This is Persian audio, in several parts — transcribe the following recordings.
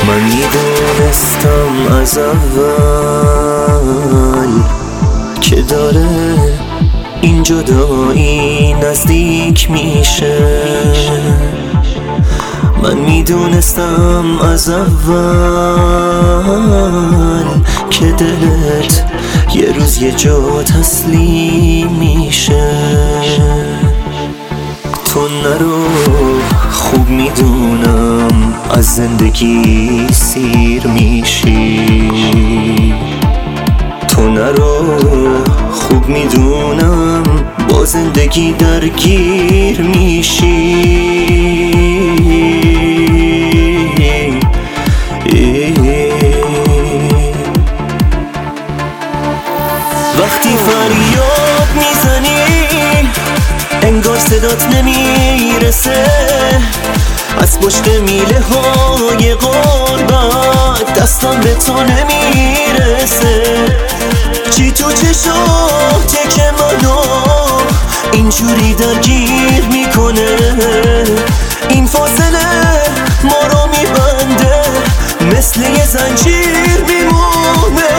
من میدونستم از اول که داره این جدایی نزدیک میشه. من میدونستم از اول که دلت یه روز یه جا تسلیم میشه. تو نرو، خوب میدونم از زندگی سیر میشی. تو نرو، خوب میدونم با زندگی درگیر میشی. وقتی فریاد میزنی انگار صدات نمیرسه، از پشت میله های غربت دستم به تو نمیرسه. چی تو چشاته که منو اینجوری درگیر میکنه؟ این فاصله ما رو میبنده، مثل یه زنجیر میمونه.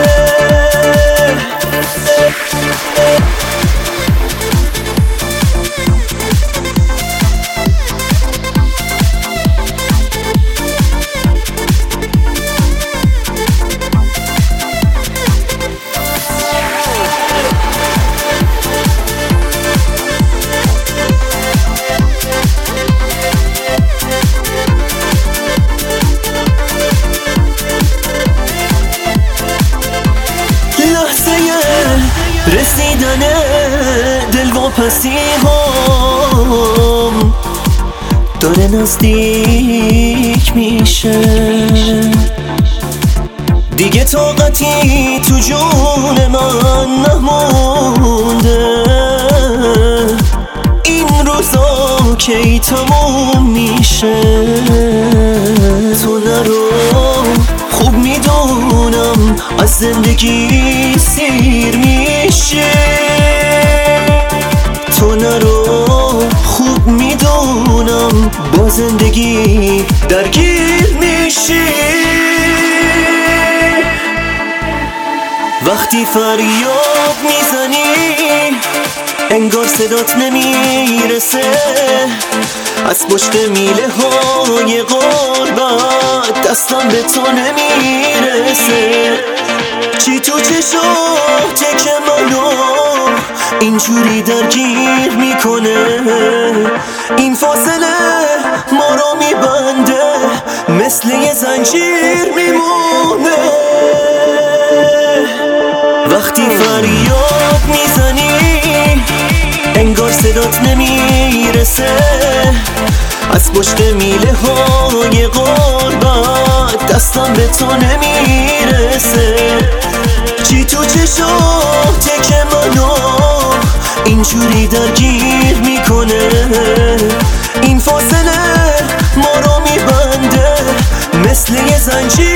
رسیدن دلواپسی هم داره نزدیک میشه. دیگه طاقتی تو جون من نمونده، این روزا کی تموم میشه. تو نرو، خوب میدونم از زندگی سیر میشه. تو نرو، خوب میدونم با زندگی درگیر میشی. وقتی فریاد میزنی انگار صدات نمیرسه، از پشت میله های غربت دستم به تو نمیرسه. چی تو چشاته که منو اینجوری درگیر میکنه؟ این فاصله ما رو میبنده، مثل یه زنجیر میمونه. وقتی فریاد میزنی انگار صدات نمیرسه، از پشت میله های غربت دستم به تو نمیرسه. چی تو چشاته که منو اینجوری درگیر میکنه؟ این فاصله ما رو میبنده، مثل یه زنجیر